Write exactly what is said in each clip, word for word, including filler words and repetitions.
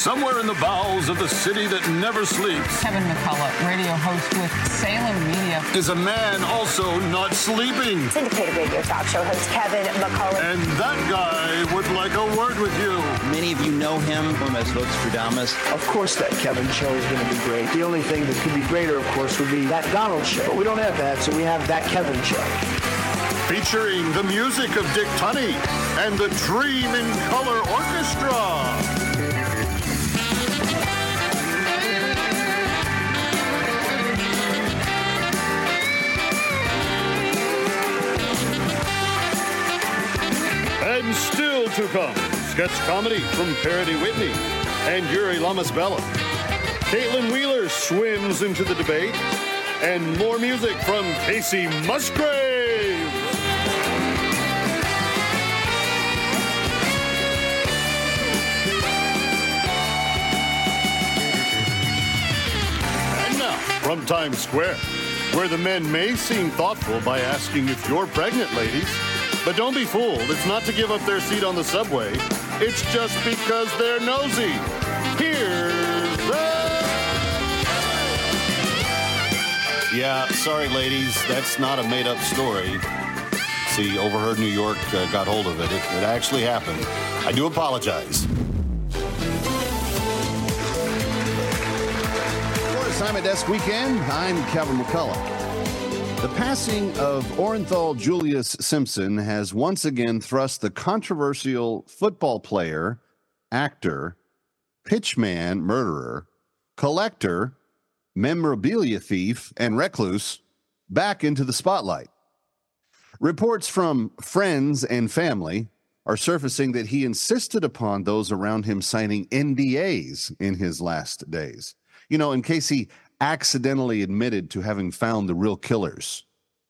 somewhere in the bowels of the city that never sleeps. Kevin McCullough, radio host with Salem Media, is a man also not sleeping. Syndicated radio talk show host Kevin McCullough. And that guy would like a word with you. Many of you know him as Vostradamus. Of course that Kevin show is going to be great. The only thing that could be greater, of course, would be that Donald show. But we don't have that, so we have that Kevin show. Featuring the music of Dick Tunney and the Dream in Color Orchestra. And still to come, sketch comedy from Parody Whitney and Yuri Lamas-Bella. Caitlin Wheeler swims into the debate, and more music from Casey Musgraves. And now, from Times Square, where the men may seem thoughtful by asking if you're pregnant, ladies. But don't be fooled. It's not to give up their seat on the subway. It's just because they're nosy. Here's the... Yeah, sorry, ladies. That's not a made-up story. See, Overheard New York uh, got hold of it. it. It actually happened. I do apologize. For Assignment Desk Weekend, I'm Kevin McCullough. The passing of Orenthal Julius Simpson has once again thrust the controversial football player, actor, pitchman, murderer, collector, memorabilia thief, and recluse back into the spotlight. Reports from friends and family are surfacing that he insisted upon those around him signing N D As in his last days. You know, in case he accidentally admitted to having found the real killers.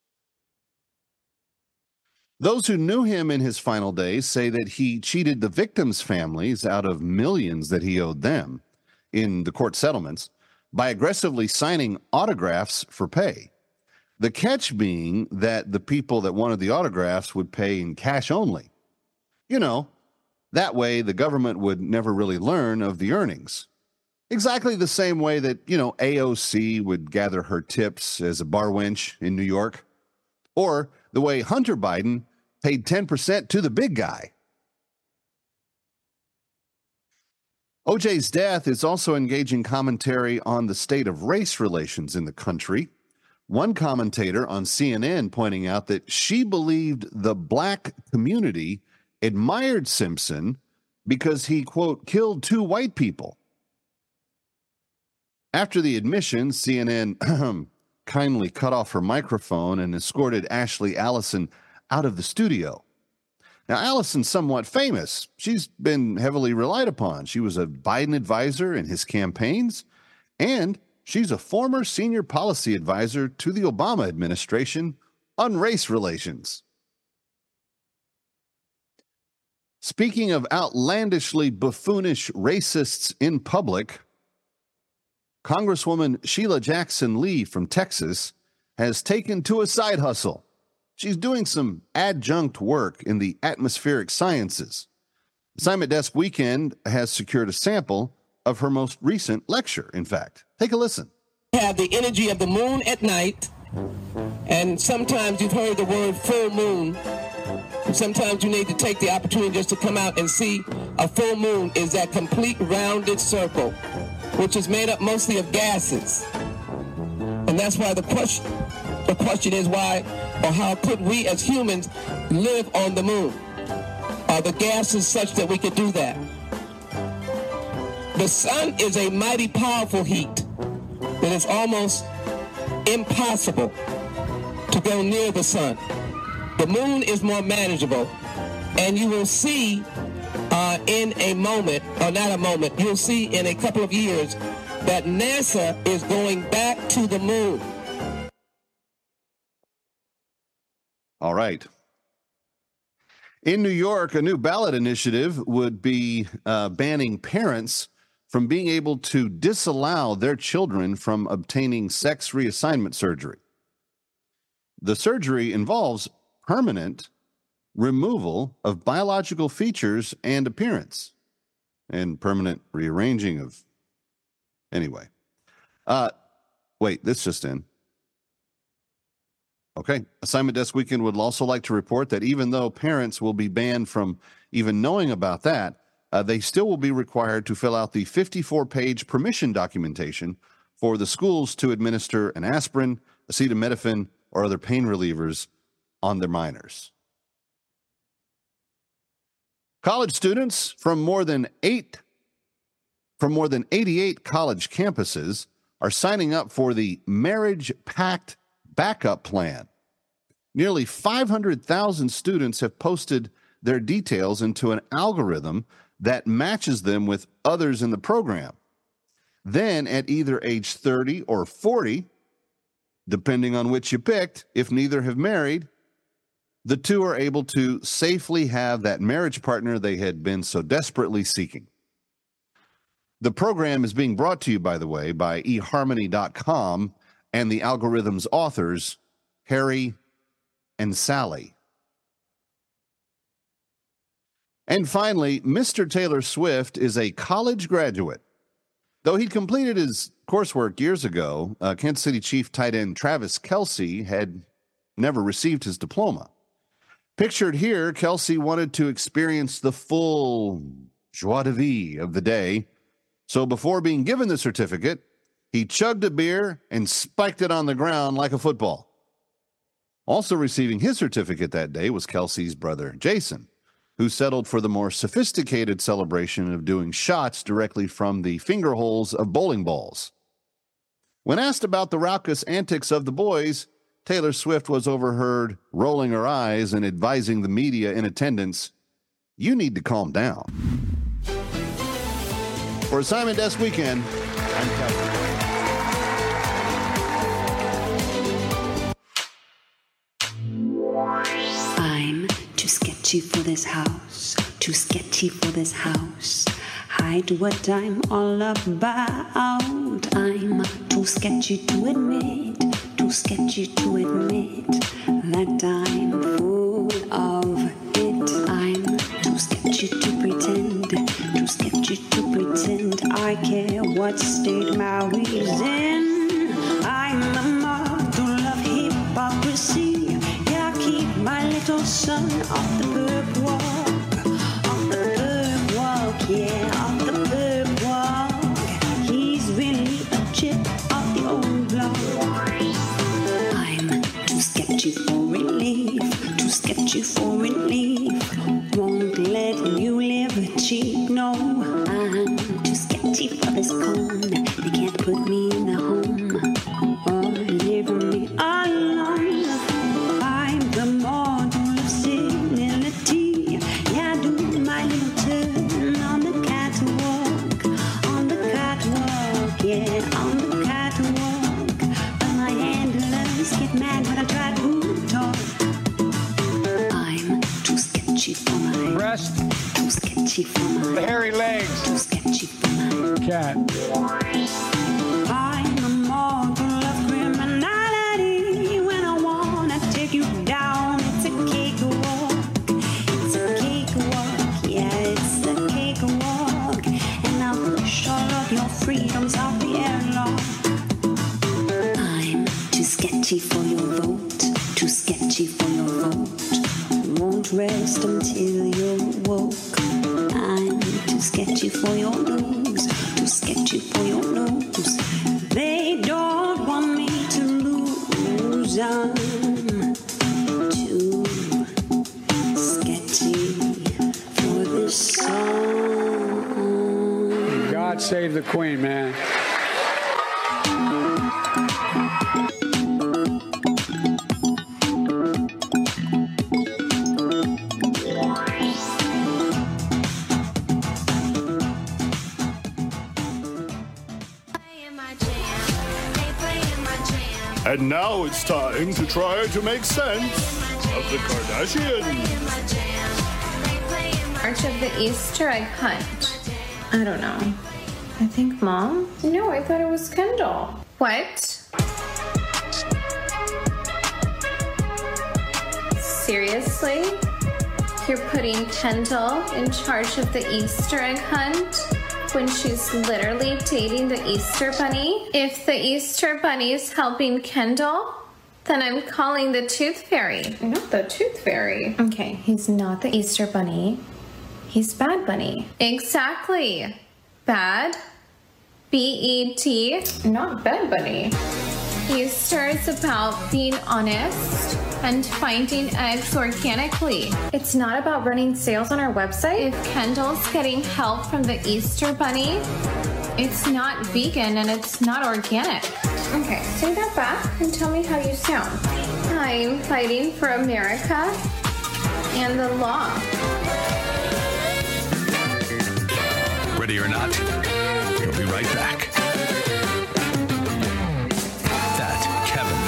Those who knew him in his final days say that he cheated the victims' families out of millions that he owed them in the court settlements by aggressively signing autographs for pay. The catch being that the people that wanted the autographs would pay in cash only. You know, that way the government would never really learn of the earnings. Exactly the same way that, you know, A O C would gather her tips as a bar wench in New York. Or the way Hunter Biden paid ten percent to the big guy. O J's death is also engaging commentary on the state of race relations in the country. One commentator on C N N pointing out that she believed the black community admired Simpson because he, quote, killed two white people. After the admission, C N N kindly cut off her microphone and escorted Ashley Allison out of the studio. Now, Allison's somewhat famous. She's been heavily relied upon. She was a Biden advisor in his campaigns, and she's a former senior policy advisor to the Obama administration on race relations. Speaking of outlandishly buffoonish racists in public, Congresswoman Sheila Jackson Lee from Texas has taken to a side hustle. She's doing some adjunct work in the atmospheric sciences. Assignment Desk Weekend has secured a sample of her most recent lecture, in fact. Take a listen. Have the energy of the moon at night, and sometimes you've heard the word full moon. Sometimes you need to take the opportunity just to come out and see a full moon is that complete rounded circle, which is made up mostly of gases. And that's why the question, the question is why or how could we as humans live on the moon? Are the gases such that we could do that? The sun is a mighty powerful heat that is almost impossible to go near the sun. The moon is more manageable, and you will see uh, in a moment, or not a moment, you'll see in a couple of years that NASA is going back to the moon. All right. In New York, a new ballot initiative would be uh, banning parents from being able to disallow their children from obtaining sex reassignment surgery. The surgery involves permanent removal of biological features and appearance. and permanent rearranging of. Anyway. Uh, wait, this just in. Okay. Assignment Desk Weekend would also like to report that even though parents will be banned from even knowing about that, uh, they still will be required to fill out the fifty-four page permission documentation for the schools to administer an aspirin, acetaminophen, or other pain relievers on their minors. College students from more than eight, from more than eighty-eight college campuses are signing up for the Marriage Pact Backup Plan. Nearly five hundred thousand students have posted their details into an algorithm that matches them with others in the program. Then at either age thirty or forty, depending on which you picked, if neither have married, the two are able to safely have that marriage partner they had been so desperately seeking. The program is being brought to you, by the way, by e harmony dot com and the algorithm's authors, Harry and Sally. And finally, Mister Taylor Swift is a college graduate. Though he'd completed his coursework years ago, uh, Kansas City Chief tight end Travis Kelce had never received his diploma. Pictured here, Kelce wanted to experience the full joie de vivre of the day. So before being given the certificate, he chugged a beer and spiked it on the ground like a football. Also receiving his certificate that day was Kelce's brother, Jason, who settled for the more sophisticated celebration of doing shots directly from the finger holes of bowling balls. When asked about the raucous antics of the boys, Taylor Swift was overheard rolling her eyes and advising the media in attendance, "You need to calm down." For Assignment Desk Weekend, I'm Kevin. I'm too sketchy for this house, too sketchy for this house. Hide what I'm all about. I'm too sketchy to admit, too sketchy to admit that I'm full of it. I'm too sketchy to pretend, too sketchy to pretend I care what state Maui's in. I'm a model of hypocrisy. Yeah, keep my little son off the perp walk, off the perp walk, yeah, off the perp walk. He's really a chip off the old block. I'm too sketchy for relief, too sketchy for relief. Won't let you live cheap, no. I'm too sketchy for this con. They can't put me in a home or leave me alone. I'm the model of senility. Yeah, I do my little turn on the catwalk, on the catwalk, yeah, on the catwalk. But my handlers get mad when I try to talk. I'm too sketchy for my breast, too sketchy for my hairy legs, too sketchy for my cat. I'm a model of criminality. When I wanna take you down, it's a cakewalk. It's a cakewalk, yeah, it's a cakewalk. And I'll push all of your freedoms off the airlock. I'm too sketchy for your vote, too sketchy for your vote. Won't rest until you're woke. I'm too sketchy for your nose, too sketchy for your nose. They don't want me to lose. I'm too sketchy for this song. God save the Queen, man. And now it's time to try to make sense of the Kardashians. March of the Easter egg hunt. I don't know. I think Mom? No, I thought it was Kendall. What? Seriously? You're putting Kendall in charge of the Easter egg hunt when she's literally dating the Easter Bunny. If the Easter Bunny is helping Kendall, then I'm calling the Tooth Fairy. Not the Tooth Fairy. Okay, he's not the Easter Bunny. He's Bad Bunny. Exactly. Bad. B E T. Not Bad Bunny. Easter is about being honest and finding eggs organically. It's not about running sales on our website. If Kendall's getting help from the Easter Bunny, it's not vegan and it's not organic. Okay, say that back and tell me how you sound. I'm fighting for America and the law. Ready or not, we'll be right back. That Kevin.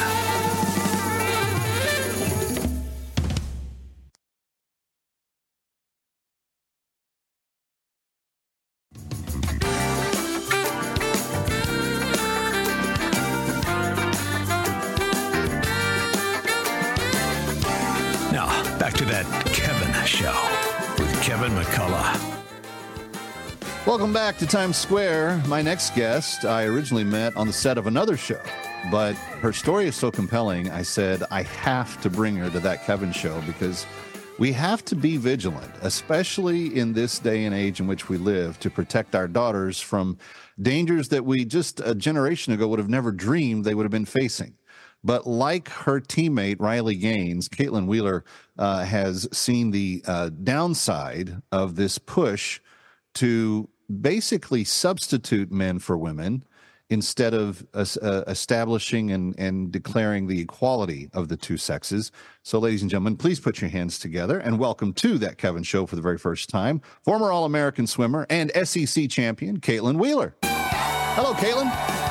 Now, back to That Kevin Show with Kevin McCullough. Welcome back to Times Square. My next guest, I originally met on the set of another show, but her story is so compelling, I said I have to bring her to That Kevin Show because we have to be vigilant, especially in this day and age in which we live, to protect our daughters from dangers that we just a generation ago would have never dreamed they would have been facing. But like her teammate, Riley Gaines, Caitlin Wheeler uh, has seen the uh, downside of this push to basically substitute men for women instead of uh, uh, establishing and, and declaring the equality of the two sexes. So, ladies and gentlemen, please put your hands together and welcome to That Kevin Show for the very first time, former All-American swimmer and S E C champion, Caitlin Wheeler. Hello, Caitlin.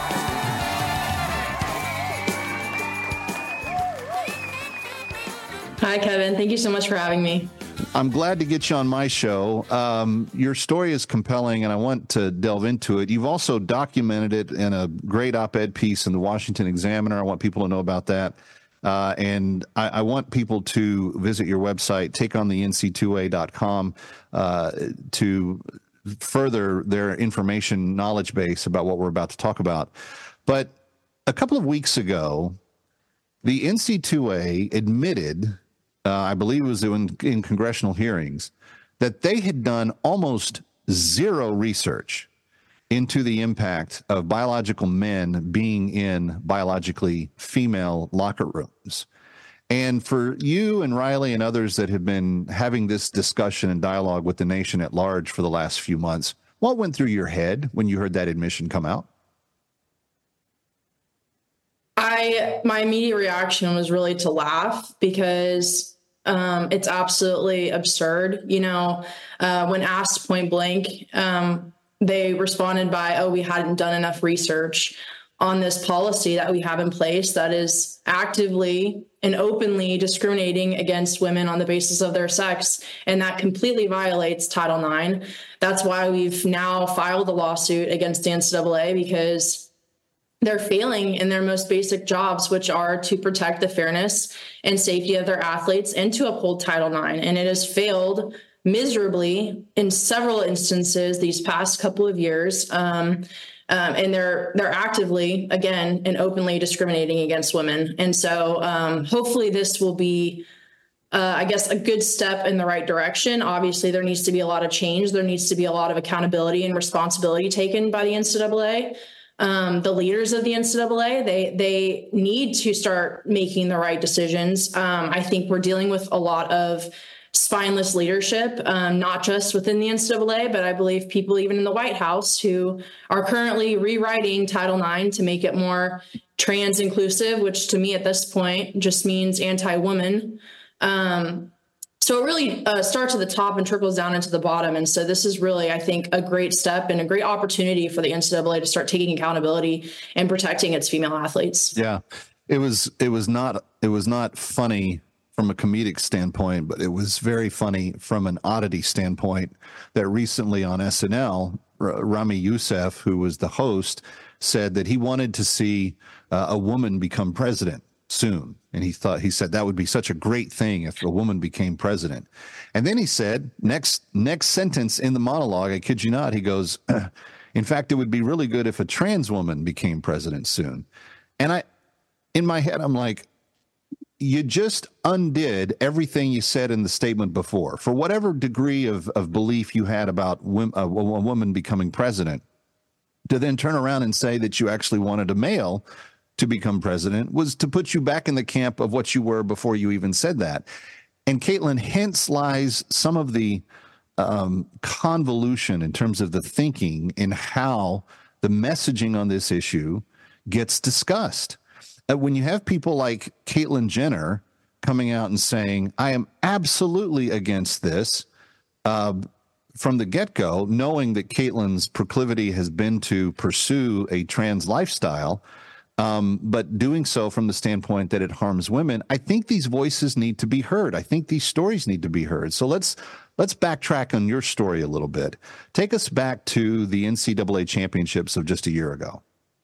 Hi, Kevin. Thank you so much for having me. I'm glad to get you on my show. Um, your story is compelling, and I want to delve into it. You've also documented it in a great op-ed piece in the Washington Examiner. I want people to know about that. Uh, and I, I want people to visit your website, take on the N C two A dot com, uh, to further their information knowledge base about what we're about to talk about. But a couple of weeks ago, the N C two A admitted, Uh, I believe it was in, in congressional hearings, that they had done almost zero research into the impact of biological men being in biologically female locker rooms. And for you and Riley and others that have been having this discussion and dialogue with the nation at large for the last few months, what went through your head when you heard that admission come out? I, my immediate reaction was really to laugh because um, it's absolutely absurd. You know, uh, when asked point blank, um, they responded by, oh, we hadn't done enough research on this policy that we have in place that is actively and openly discriminating against women on the basis of their sex. And that completely violates Title nine. That's why we've now filed a lawsuit against the N C double A, because they're failing in their most basic jobs, which are to protect the fairness and safety of their athletes and to uphold Title nine. And it has failed miserably in several instances these past couple of years. Um, um, and they're they're actively, again, and openly discriminating against women. And so um, hopefully this will be, uh, I guess, a good step in the right direction. Obviously, there needs to be a lot of change. There needs to be a lot of accountability and responsibility taken by the N C double A. Um, the leaders of the N C double A, they they need to start making the right decisions. Um, I think we're dealing with a lot of spineless leadership, um, not just within the N C double A, but I believe people even in the White House who are currently rewriting Title nine to make it more trans inclusive, which to me at this point just means anti-woman. Um, So it really uh, starts at the top and trickles down into the bottom. And so this is really, I think, a great step and a great opportunity for the N C double A to start taking accountability and protecting its female athletes. Yeah, it was it was not it was not funny from a comedic standpoint, but it was very funny from an oddity standpoint that recently on S N L, R- Rami Youssef, who was the host, said that he wanted to see uh, a woman become president. soon. And he thought, he said that would be such a great thing if a woman became president. And then he said, next, next sentence in the monologue, I kid you not, he goes, in fact, it would be really good if a trans woman became president soon. And I, in my head, I'm like, you just undid everything you said in the statement before. For whatever degree of, of belief you had about women, a, a woman becoming president, to then turn around and say that you actually wanted a male to become president was to put you back in the camp of what you were before you even said that. And Caitlin, hence lies some of the um, convolution in terms of the thinking in how the messaging on this issue gets discussed. Uh, when you have people like Caitlyn Jenner coming out and saying, I am absolutely against this, uh, from the get-go, knowing that Caitlyn's proclivity has been to pursue a trans lifestyle, Um, but doing so from the standpoint that it harms women, I think these voices need to be heard. I think these stories need to be heard. So let's let's backtrack on your story a little bit. Take us back to the N C double A championships of just a year ago.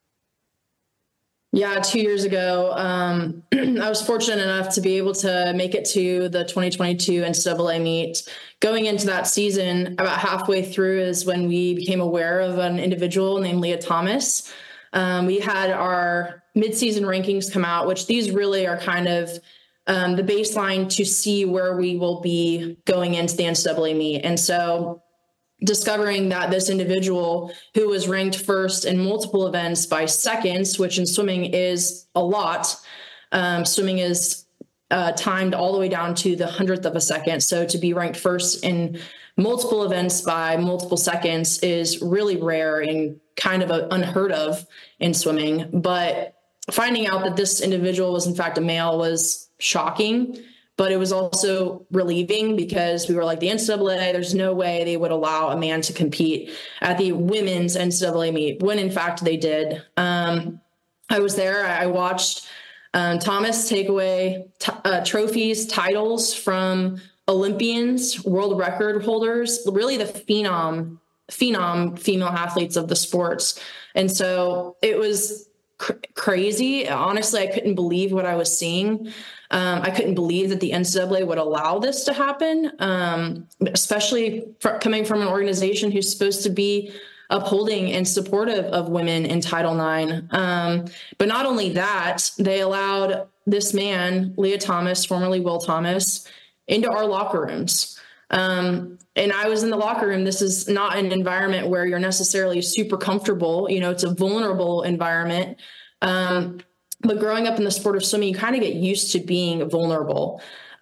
Yeah, two years ago, um, I was fortunate enough to be able to make it to the twenty twenty-two N C double A meet. Going into that season, about halfway through is when we became aware of an individual named Lia Thomas. Um, we had our midseason rankings come out, which these really are kind of um, the baseline to see where we will be going into the N C double A meet. And so discovering that this individual who was ranked first in multiple events by seconds, which in swimming is a lot, um, swimming is uh, timed all the way down to the hundredth of a second. So to be ranked first in multiple events by multiple seconds is really rare and kind of a, unheard of in swimming. But finding out that this individual was in fact a male was shocking, but it was also relieving because we were like, the N C double A, there's no way they would allow a man to compete at the women's N C double A meet, when in fact they did. Um, I was there. I watched um, Thomas take away t- uh, trophies, titles from Olympians, world record holders, really the phenom, phenom female athletes of the sports. And so it was cr- crazy. Honestly, I couldn't believe what I was seeing. Um, I couldn't believe that the N C double A would allow this to happen, um, especially for, coming from an organization who's supposed to be upholding and supportive of women in Title nine. Um, but not only that, they allowed this man, Lia Thomas, formerly Will Thomas, into our locker rooms. Um, and I was in the locker room. This is not an environment where you're necessarily super comfortable. You know, it's a vulnerable environment. Um, but growing up in the sport of swimming, you kind of get used to being vulnerable.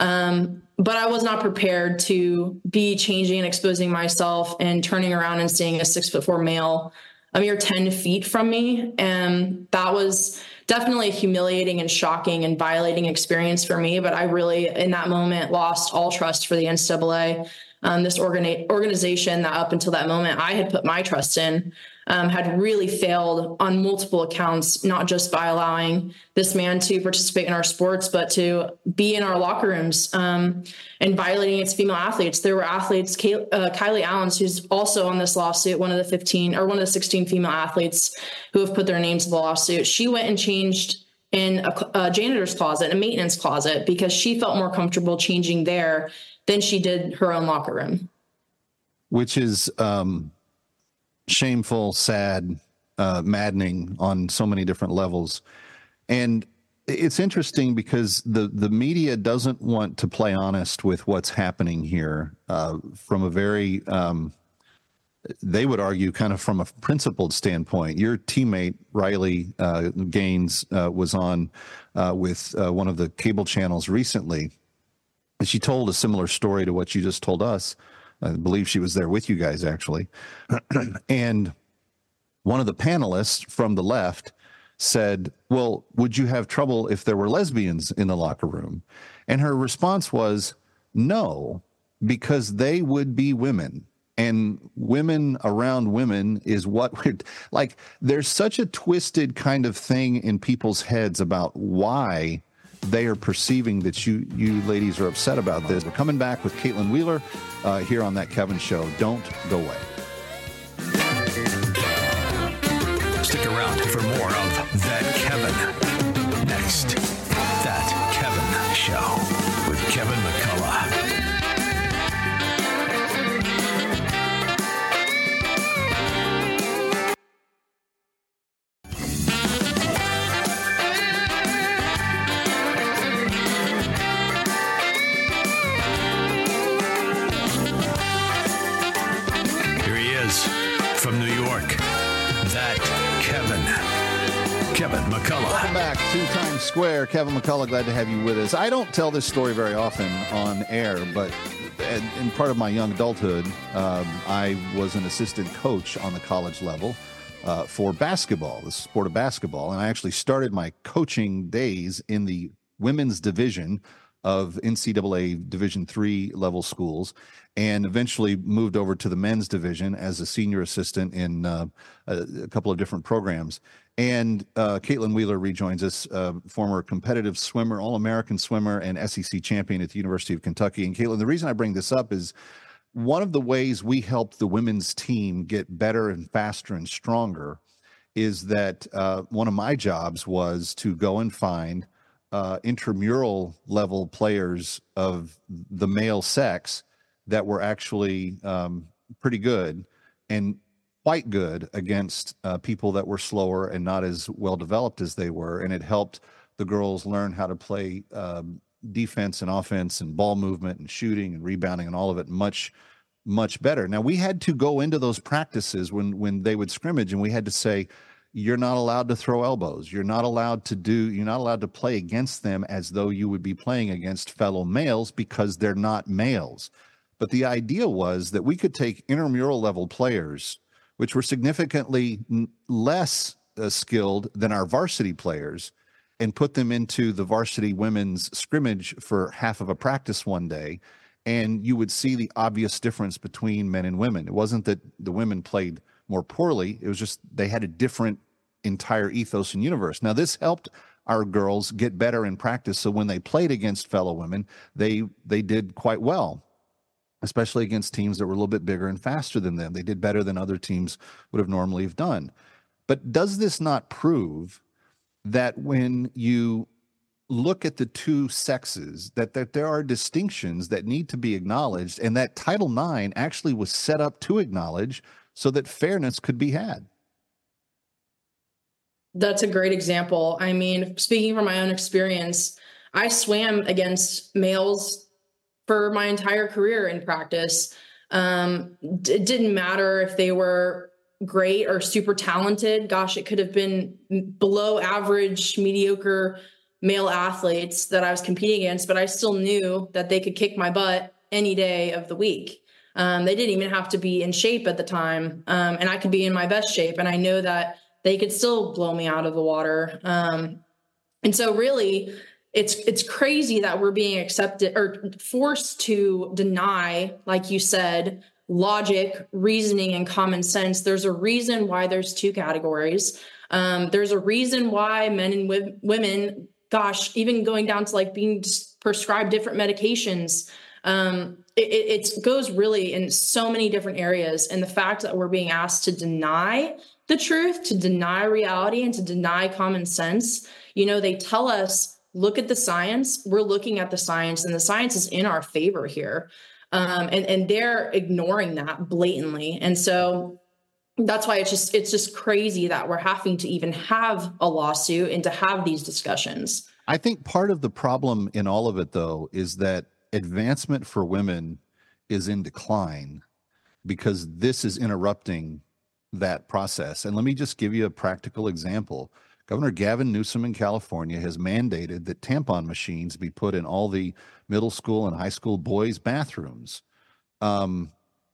Um, but I was not prepared to be changing and exposing myself and turning around and seeing a six foot four male a mere ten feet from me. And that was definitely a humiliating and shocking and violating experience for me. But I really, in that moment, lost all trust for the N C double A. Um, this organi- organization that up until that moment I had put my trust in, um, had really failed on multiple accounts, not just by allowing this man to participate in our sports, but to be in our locker rooms, um, and violating its female athletes. There were athletes, Kay- uh, Kylie Allens, who's also on this lawsuit, one of the fifteen or one of the sixteen female athletes who have put their names in the lawsuit. She went and changed in a, a janitor's closet, a maintenance closet, because she felt more comfortable changing there than she did her own locker room. Which is um, shameful, sad, uh, maddening on so many different levels. And it's interesting because the, the media doesn't want to play honest with what's happening here uh, from a very, um, they would argue, kind of from a principled standpoint. Your teammate, Riley uh, Gaines, uh, was on uh, with uh, one of the cable channels recently. And she told a similar story to what you just told us. I believe she was there with you guys, actually. And one of the panelists from the left said, well, would you have trouble if there were lesbians in the locker room? And her response was, no, because they would be women. And women around women is what we're like. There's such a twisted kind of thing in people's heads about why they are perceiving that you you ladies are upset about this. We're coming back with Caitlin Wheeler uh, here on That Kevin Show. Don't go away. Stick around for more of That Kevin next. Kevin McCullough. From New York, that Kevin. Kevin McCullough. Welcome back to Times Square. Kevin McCullough, glad to have you with us. I don't tell this story very often on air, but in part of my young adulthood, um, I was an assistant coach on the college level uh, for basketball, the sport of basketball. And I actually started my coaching days in the women's division of N C double A Division three level schools, and eventually moved over to the men's division as a senior assistant in uh, a, a couple of different programs. And uh, Caitlin Wheeler rejoins us, uh, former competitive swimmer, All-American swimmer, and S E C champion at the University of Kentucky. And Caitlin, the reason I bring this up is one of the ways we help the women's team get better and faster and stronger is that uh, one of my jobs was to go and find Uh, intramural level players of the male sex that were actually um, pretty good and quite good against uh, people that were slower and not as well developed as they were. And it helped the girls learn how to play um, defense and offense and ball movement and shooting and rebounding and all of it much, much better. Now, we had to go into those practices when, when they would scrimmage, and we had to say, you're not allowed to throw elbows. You're not allowed to do, you're not allowed to play against them as though you would be playing against fellow males because they're not males. But the idea was that we could take intramural level players, which were significantly less uh, skilled than our varsity players, and put them into the varsity women's scrimmage for half of a practice one day. And you would see the obvious difference between men and women. It wasn't that the women played more poorly. It was just they had a different entire ethos and universe. Now, this helped our girls get better in practice. So when they played against fellow women, they they did quite well, especially against teams that were a little bit bigger and faster than them. They did better than other teams would have normally have done. But does this not prove that when you look at the two sexes, that, that there are distinctions that need to be acknowledged, and that Title nine actually was set up to acknowledge so that fairness could be had? That's a great example. I mean, speaking from my own experience, I swam against males for my entire career in practice. Um, it didn't matter if they were great or super talented. Gosh, it could have been below average, mediocre male athletes that I was competing against, but I still knew that they could kick my butt any day of the week. Um, they didn't even have to be in shape at the time. Um, and I could be in my best shape. And I know that they could still blow me out of the water. Um, and so really it's, it's crazy that we're being accepted or forced to deny, like you said, logic, reasoning, and common sense. There's a reason why there's two categories. Um, there's a reason why men and w- women, gosh, even going down to like being prescribed different medications. Um, it, it goes really in so many different areas. And the fact that we're being asked to deny the truth, to deny reality, and to deny common sense, you know, they tell us, look at the science. We're looking at the science, and the science is in our favor here. Um, and, and they're ignoring that blatantly. And so that's why it's just, it's just crazy that we're having to even have a lawsuit and to have these discussions. I think part of the problem in all of it, though, is that advancement for women is in decline because this is interrupting that process. And let me just give you a practical example. Governor Gavin Newsom in California has mandated that tampon machines be put in all the middle school and high school boys' bathrooms. Um,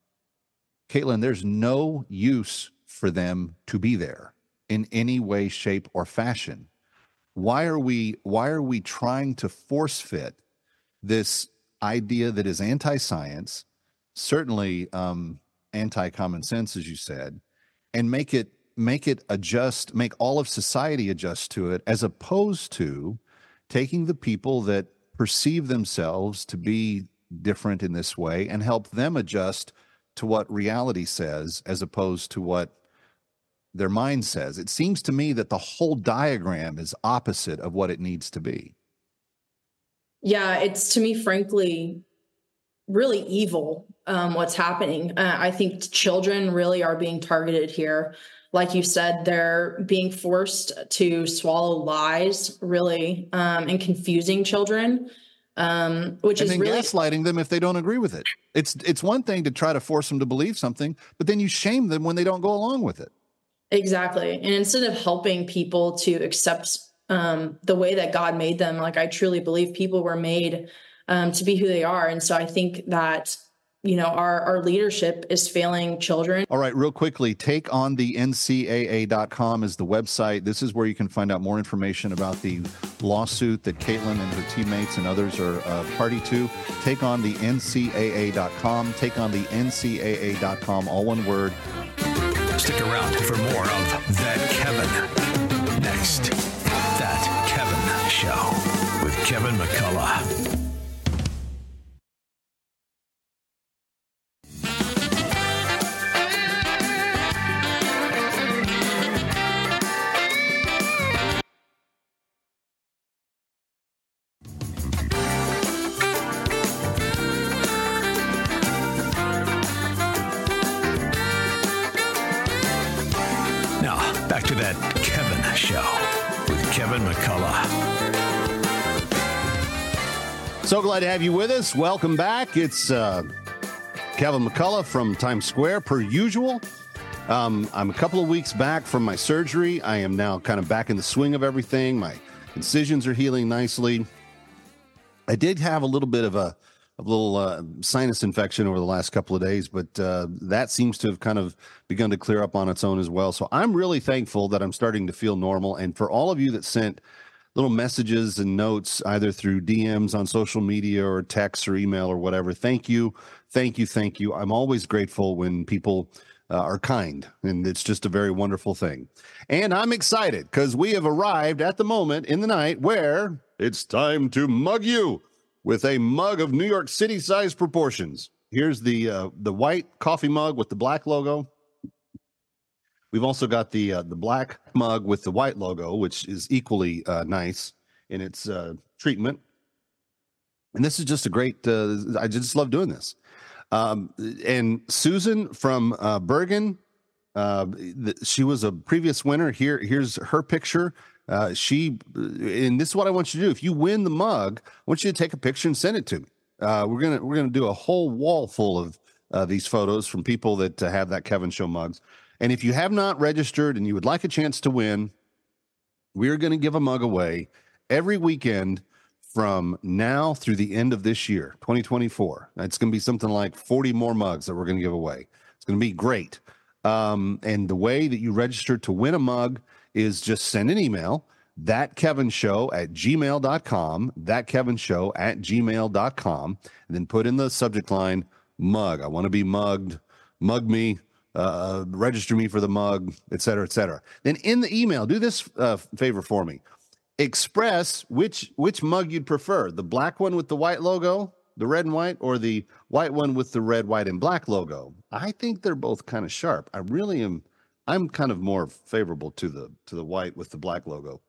Caitlin, there's no use for them to be there in any way, shape, or fashion. Why are we, why are we trying to force fit this idea that is anti-science, certainly um, anti-common sense, as you said, and make it make it adjust, make all of society adjust to it, as opposed to taking the people that perceive themselves to be different in this way and help them adjust to what reality says, as opposed to what their mind says. It seems to me that the whole diagram is opposite of what it needs to be. Yeah, it's, to me, frankly, really evil, um, what's happening. Uh, I think children really are being targeted here. Like you said, they're being forced to swallow lies, really, um, and confusing children, um, which and is then really gaslighting them if they don't agree with it. It's it's one thing to try to force them to believe something, but then you shame them when they don't go along with it. Exactly. And instead of helping people to accept um, the way that God made them, like I truly believe people were made um, to be who they are. And so I think that, you know, our, our leadership is failing children. All right, real quickly, take on the N C A A dot com is the website. This is where you can find out more information about the lawsuit that Caitlin and her teammates and others are uh, party to. Take on the N C A A dot com. Take on the N C A A dot com, all one word. Stick around for more of That Kevin. Next, That Kevin Show with Kevin McCullough. Back to That Kevin Show with Kevin McCullough. So glad to have you with us. Welcome back. It's uh, Kevin McCullough from Times Square, per usual. Um, I'm a couple of weeks back from my surgery. I am now kind of back in the swing of everything. My incisions are healing nicely. I did have a little bit of a, a little uh, sinus infection over the last couple of days, but uh, that seems to have kind of begun to clear up on its own as well. So I'm really thankful that I'm starting to feel normal. And for all of you that sent little messages and notes, either through D Ms on social media or text or email or whatever, thank you, thank you, thank you. I'm always grateful when people uh, are kind, and it's just a very wonderful thing. And I'm excited because we have arrived at the moment in the night where it's time to mug you with a mug of New York City size proportions. Here's the uh, the white coffee mug with the black logo. We've also got the uh, the black mug with the white logo, which is equally uh, nice in its uh, treatment. And this is just a great, uh, I just love doing this. Um, and Susan from uh, Bergen, uh, the, she was a previous winner. Here, here's her picture. Uh, she, and this is what I want you to do. If you win the mug, I want you to take a picture and send it to me. Uh, we're gonna we're gonna do a whole wall full of uh, these photos from people that uh, have that Kevin Show mugs. And if you have not registered and you would like a chance to win, we're going to give a mug away every weekend from now through the end of this year, twenty twenty-four. It's going to be something like forty more mugs that we're going to give away. It's going to be great. Um, and the way that you register to win a mug is just send an email, thatkevinshow at gmail dot com, thatkevinshow at gmail dot com, and then put in the subject line, mug. I want to be mugged. Mug me. Uh, register me for the mug, et cetera, et cetera. Then in the email, do this uh, favor for me. Express which which mug you'd prefer, the black one with the white logo, the red and white, or the white one with the red, white, and black logo. I think they're both kind of sharp. I really am. I'm kind of more favorable to the to the white with the black logo.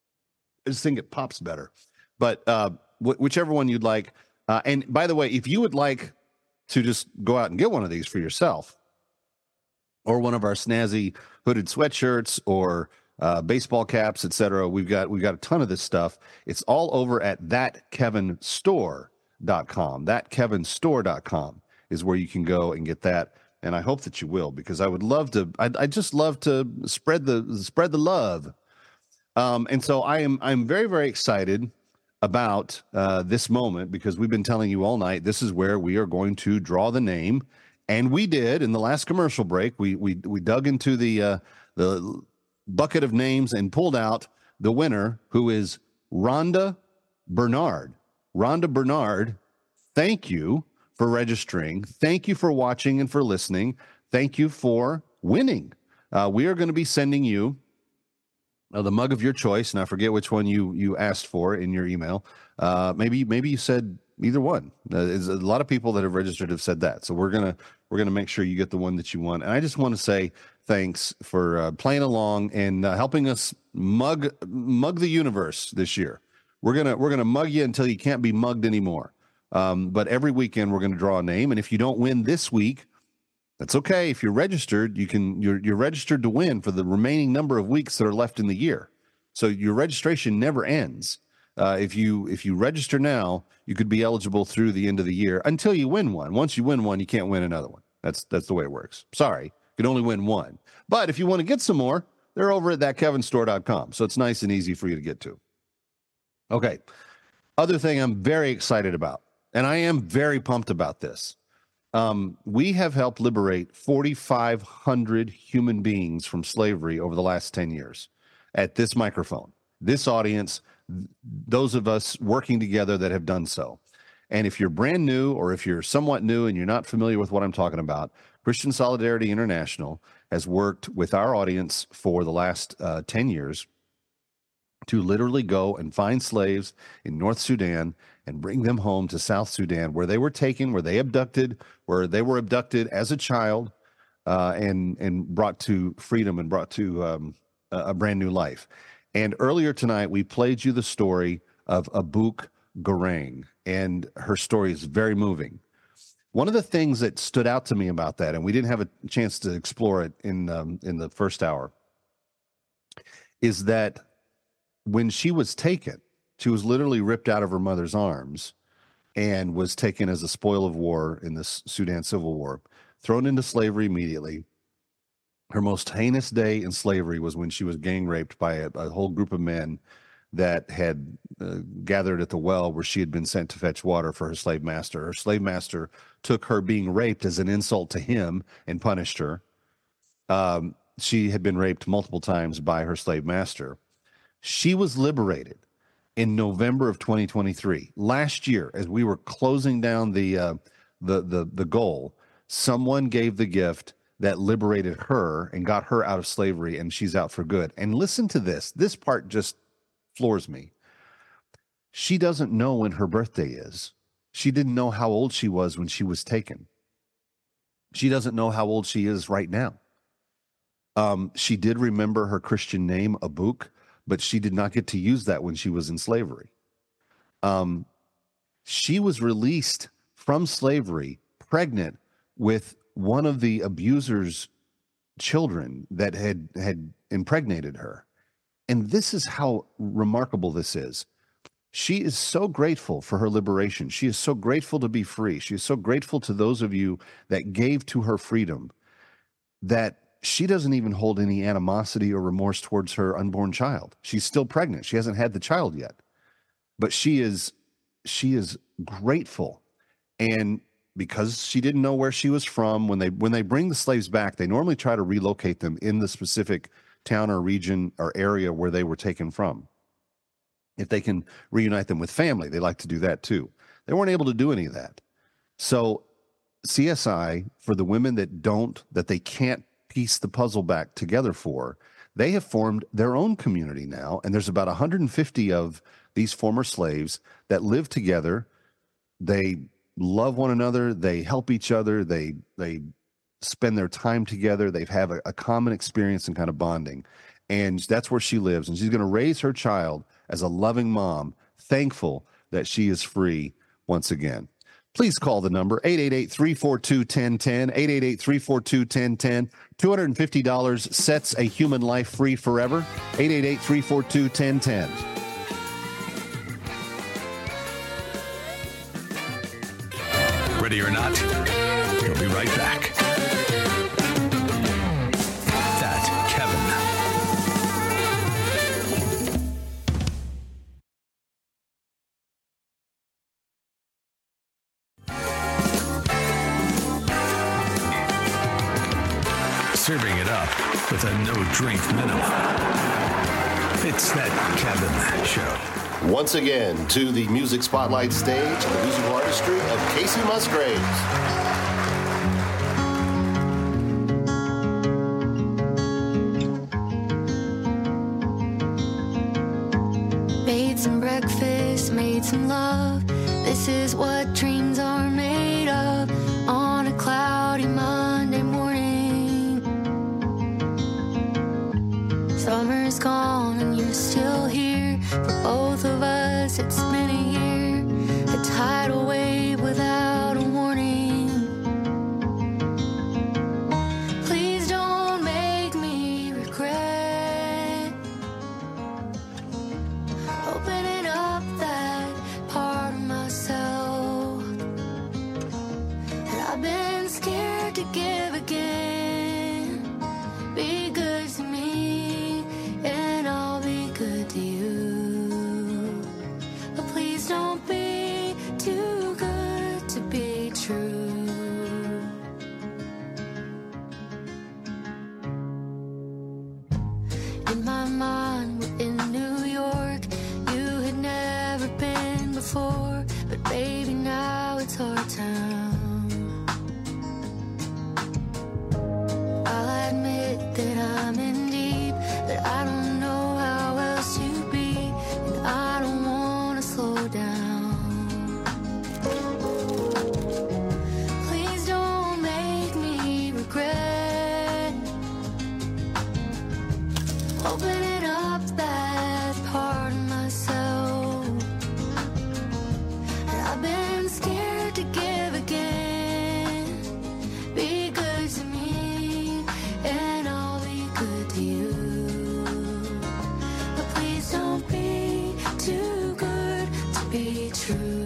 I just think it pops better. But uh, wh- whichever one you'd like. Uh, and by the way, if you would like to just go out and get one of these for yourself, or one of our snazzy hooded sweatshirts, or uh, baseball caps, et cetera. We've got we've got a ton of this stuff. It's all over at that kevin store dot com. that kevin store dot com is where you can go and get that. And I hope that you will, because I would love to. I I just love to spread the spread the love. Um, and so I am I'm very very excited about uh, this moment, because we've been telling you all night this is where we are going to draw the name. And we did in the last commercial break. We we we dug into the uh, the bucket of names and pulled out the winner, who is Rhonda Bernard. Rhonda Bernard, thank you for registering. Thank you for watching and for listening. Thank you for winning. Uh, we are going to be sending you uh, the mug of your choice, and I forget which one you you asked for in your email. Uh, maybe maybe you said either one. Uh, there's a lot of people that have registered have said that. So we're gonna we're gonna make sure you get the one that you want. And I just want to say thanks for uh, playing along and uh, helping us mug mug the universe this year. We're gonna we're gonna mug you until you can't be mugged anymore. Um, but every weekend we're gonna draw a name, and if you don't win this week, that's okay. If you're registered, you can you're you're registered to win for the remaining number of weeks that are left in the year. So your registration never ends. Uh, if you if you register now, you could be eligible through the end of the year until you win one. Once you win one, you can't win another one. That's that's the way it works. Sorry, you can only win one. But if you want to get some more, they're over at that kevin store dot com. So it's nice and easy for you to get to. Okay. Other thing I'm very excited about, and I am very pumped about this. Um, we have helped liberate forty-five hundred human beings from slavery over the last ten years at this microphone, this audience, th- those of us working together that have done so. And if you're brand new or if you're somewhat new and you're not familiar with what I'm talking about, Christian Solidarity International has worked with our audience for the last uh, ten years to literally go and find slaves in North Sudan and bring them home to South Sudan, where they were taken, where they abducted, where they were abducted as a child, uh, and and brought to freedom and brought to um, a, a brand new life. And earlier tonight, we played you the story of Abuk Garang, and her story is very moving. One of the things that stood out to me about that, and we didn't have a chance to explore it in um, in the first hour, is that when she was taken, she was literally ripped out of her mother's arms and was taken as a spoil of war in the Sudan Civil War, thrown into slavery immediately. Her most heinous day in slavery was when she was gang raped by a, a whole group of men that had uh, gathered at the well where she had been sent to fetch water for her slave master. Her slave master took her being raped as an insult to him and punished her. Um, she had been raped multiple times by her slave master. She was liberated in November of twenty twenty-three. Last year, as we were closing down the uh, the the the goal, someone gave the gift that liberated her and got her out of slavery, and she's out for good. And listen to this. This part just floors me. She doesn't know when her birthday is. She didn't know how old she was when she was taken. She doesn't know how old she is right now. Um, she did remember her Christian name, Abuk, but she did not get to use that when she was in slavery. Um, she was released from slavery, pregnant with one of the abuser's children that had, had impregnated her. And this is how remarkable this is. She is so grateful for her liberation. She is so grateful to be free. She is so grateful to those of you that gave to her freedom that she doesn't even hold any animosity or remorse towards her unborn child. She's still pregnant. She hasn't had the child yet, but she is, she is grateful. And because she didn't know where she was from, when they, when they bring the slaves back, they normally try to relocate them in the specific town or region or area where they were taken from. If they can reunite them with family, they like to do that too. They weren't able to do any of that. So C S I, for the women that don't, that they can't piece the puzzle back together for, they have formed their own community now, and there's about one hundred fifty of these former slaves that live together. They love one another, they help each other, they they spend their time together, they have a, a common experience and kind of bonding, and that's where she lives, and she's going to raise her child as a loving mom, thankful that she is free once again. Please call the number, eight eight eight, three four two, one zero one zero, eight eight eight, three four two, one zero one zero. two hundred fifty dollars sets a human life free forever, eight eight eight, three four two, one zero one zero. Ready or not, we'll be right back. That Kevin. Serving it up with a no-drink minimum. It's That Kevin Show. Once again, to the music spotlight stage and the musical artistry of Casey Musgraves. Made some breakfast, made some love. This is what dreams are made of on a cloudy Monday morning. Summer's gone and you're still here for both of us. been scared to give again. Be good to me, and I'll be good to you. But please don't be too good to be true. In my mind, we're in New York. You had never been before, but baby, now it's our town. I'll admit that I'm in deep, but I don't know how else to be, and I don't wanna slow down. Please don't make me regret opening up that part of myself. And I've been scared to give again. Be good to me, and I'll be good to you. But please don't be too good to be true.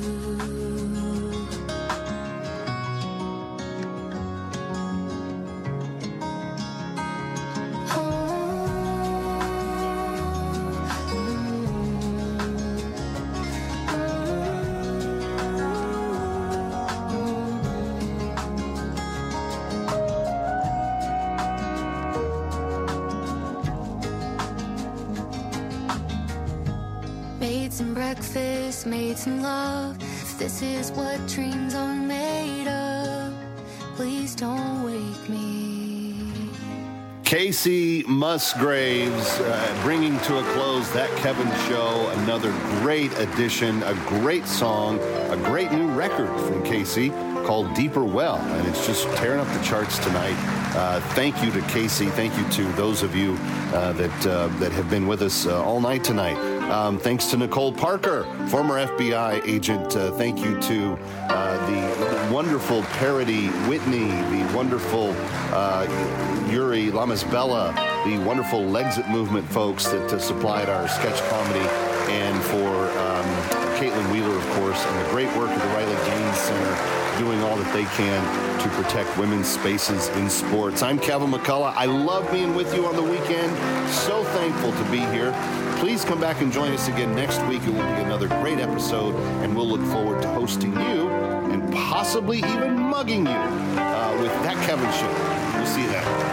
Made some breakfast, made some love. If this is what dreams are made of, please don't wake me. Casey Musgraves uh, bringing to a close That Kevin Show. Another great addition, a great song, a great new record from Casey called Deeper Well, and it's just tearing up the charts tonight. Uh, thank you to Casey. Thank you to those of you uh, that uh, that have been with us uh, all night tonight. Um, thanks to Nicole Parker, former F B I agent. Uh, thank you to uh, the wonderful Parody Whitney, the wonderful uh, Yuri Lamasbella, the wonderful Legsit Movement folks that uh, supplied our sketch comedy, and for um, Caitlin Wheeler, of course, and the great work of the Riley Gaines Center, doing all that they can to protect women's spaces in sports. I'm Kevin McCullough. I love being with you on the weekend. So thankful to be here. Please come back and join us again next week. It will be another great episode, and we'll look forward to hosting you and possibly even mugging you uh, with That Kevin Show. We'll see you then.